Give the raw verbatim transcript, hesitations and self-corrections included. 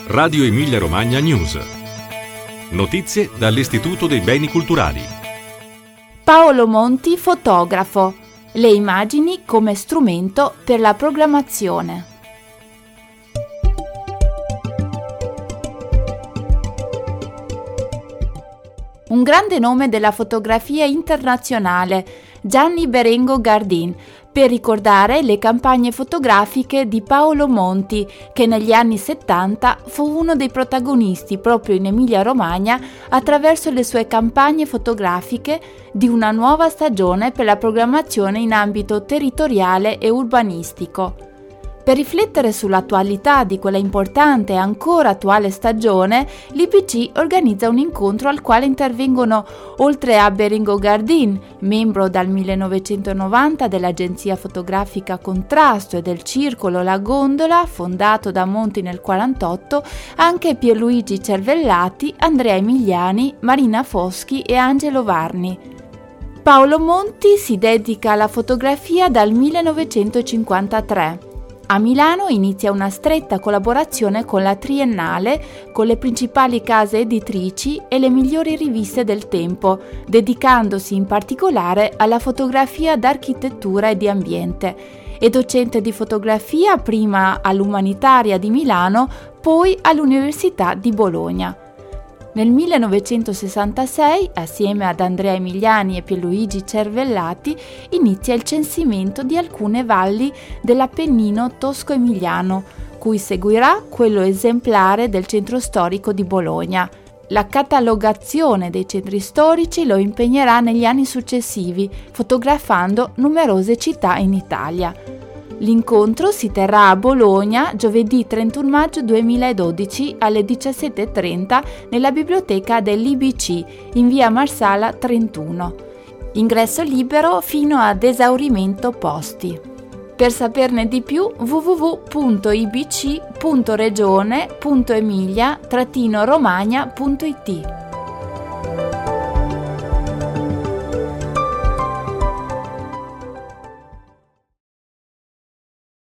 Radio Emilia Romagna News. Notizie dall'Istituto dei Beni Culturali. Paolo Monti, fotografo. Le immagini come strumento per la programmazione. Un grande nome della fotografia internazionale, Gianni Berengo Gardin, per ricordare le campagne fotografiche di Paolo Monti, che negli anni settanta fu uno dei protagonisti proprio in Emilia-Romagna attraverso le sue campagne fotografiche di una nuova stagione per la programmazione in ambito territoriale e urbanistico. Per riflettere sull'attualità di quella importante e ancora attuale stagione, l'I B C organizza un incontro al quale intervengono, oltre a Berengo Gardin, membro dal millenovecentonovanta dell'agenzia fotografica Contrasto e del circolo La Gondola, fondato da Monti nel quarantotto, anche Pierluigi Cervellati, Andrea Emiliani, Marina Foschi e Angelo Varni. Paolo Monti si dedica alla fotografia dal millenovecentocinquantatré. A Milano inizia una stretta collaborazione con la Triennale, con le principali case editrici e le migliori riviste del tempo, dedicandosi in particolare alla fotografia d'architettura e di ambiente. È docente di fotografia prima all'Umanitaria di Milano, poi all'Università di Bologna. Nel millenovecentosessantasei, assieme ad Andrea Emiliani e Pierluigi Cervellati, inizia il censimento di alcune valli dell'Appennino tosco-emiliano, cui seguirà quello esemplare del centro storico di Bologna. La catalogazione dei centri storici lo impegnerà negli anni successivi, fotografando numerose città in Italia. L'incontro si terrà a Bologna giovedì trentuno maggio duemiladodici alle diciassette e trenta nella biblioteca dell'I B C in via Marsala trentuno. Ingresso libero fino ad esaurimento posti. Per saperne di più w w w punto i b c punto regione punto emilia trattino romagna punto i t.